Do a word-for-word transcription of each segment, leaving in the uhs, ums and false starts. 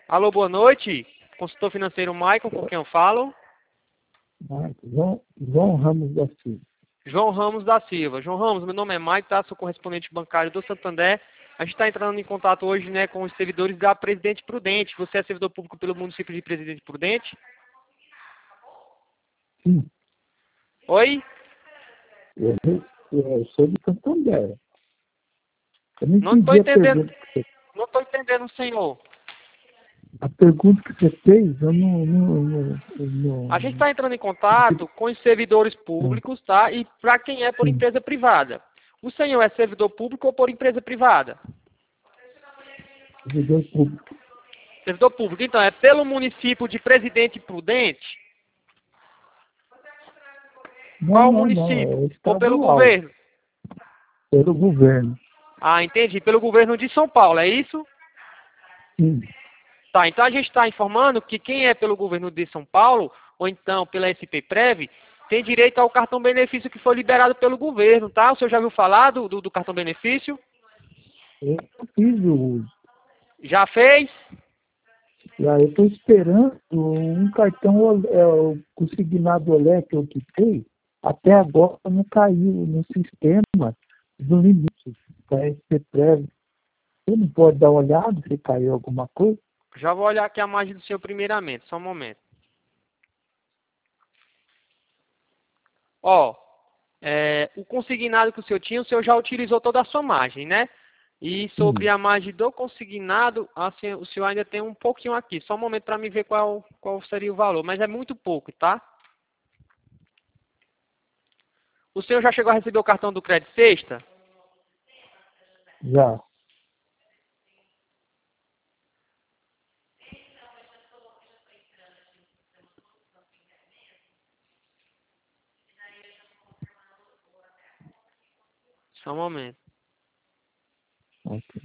Alô, boa noite. Consultor financeiro Michael, com quem eu falo? João, João Ramos da Silva. João Ramos da Silva. João Ramos, meu nome é Mike, tá? Sou correspondente bancário do Santander. A gente está entrando em contato hoje, né, com os servidores da Presidente Prudente. Você é servidor público pelo município de Presidente Prudente? Sim, Oi? eu, eu sou de Santander. Eu não Não estou entendi a entendendo. pergunta que você, Não estou entendendo, senhor. a pergunta que você fez, eu não... não, não, eu não A gente está entrando em contato com os servidores públicos, tá? E para quem é por sim, empresa privada. O senhor é servidor público ou por empresa privada? servidor público. Servidor público. Então, é pelo município de Presidente Prudente? Não, Qual o não, não, município? é Ou pelo estadual, governo? pelo governo. Ah, entendi. Pelo governo de São Paulo, é isso? Sim, Tá, então a gente está informando que quem é pelo governo de São Paulo, ou então pela S P Prev, tem direito ao cartão benefício que foi liberado pelo governo, tá? O senhor já ouviu falar do, do, do cartão benefício? eu fiz o uso. Já fez? E aí eu estou esperando um cartão é, o consignado Olé que eu quitei, até agora não caiu no sistema do limite da S P Prev. Você não pode dar uma olhada se caiu alguma coisa? Já vou olhar aqui a margem do senhor primeiramente, só um momento. Ó, é, o consignado que o senhor tinha, o senhor já utilizou toda a sua margem, né? E sobre Sim. a margem do consignado, assim, o senhor ainda tem um pouquinho aqui. Só um momento para me ver qual, qual seria o valor, mas é muito pouco, tá? O senhor já chegou a receber o cartão do Crédito Sexta? Já. Só um momento. Ok.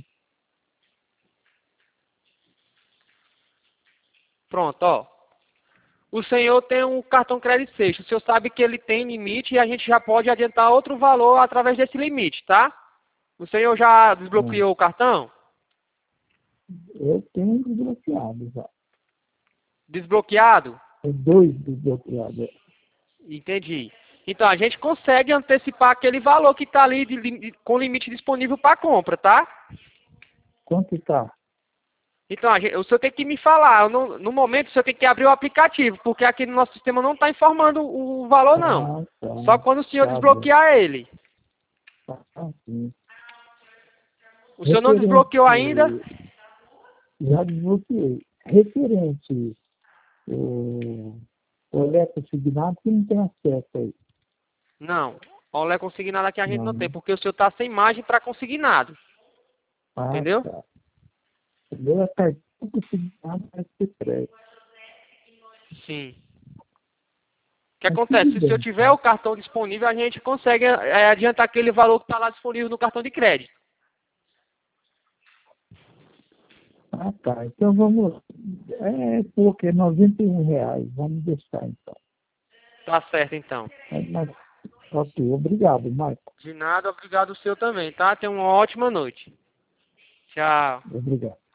Pronto, ó. O senhor tem um cartão Crédito Sexta. O senhor sabe que ele tem limite e a gente já pode adiantar outro valor através desse limite, tá? O senhor já Hum. desbloqueou o cartão? Eu tenho desbloqueado já. Desbloqueado? Tem dois desbloqueados. Entendi. Então, a gente consegue antecipar aquele valor que está ali de lim- com limite disponível para compra, tá? Quanto está? Então, a gente, o senhor tem que me falar. No, no momento, o senhor tem que abrir o aplicativo, porque aqui no nosso sistema não está informando o valor, não. Ah, tá. Só quando o senhor Tá bom. desbloquear ele. Tá assim. O senhor não Referente, desbloqueou ainda? já desbloqueei. Referente o Olé consignado, que não tem acesso aí. Não. Olha, consignado aqui a gente Não, não tem, né? porque o senhor está sem margem para consignado. Ah, Entendeu? tá. O meu é cartão consignado S P Prev. Sim. O que Mas acontece? tudo Se o senhor bem. tiver o cartão disponível, a gente consegue é, adiantar aquele valor que está lá disponível no cartão de crédito. Ah, tá. Então vamos. É pouco, é noventa e um reais. Vamos deixar então. Tá certo, então. É, mas, ok, obrigado, Marco. De nada, obrigado o seu também, tá? Tenha uma ótima noite. Tchau. Obrigado.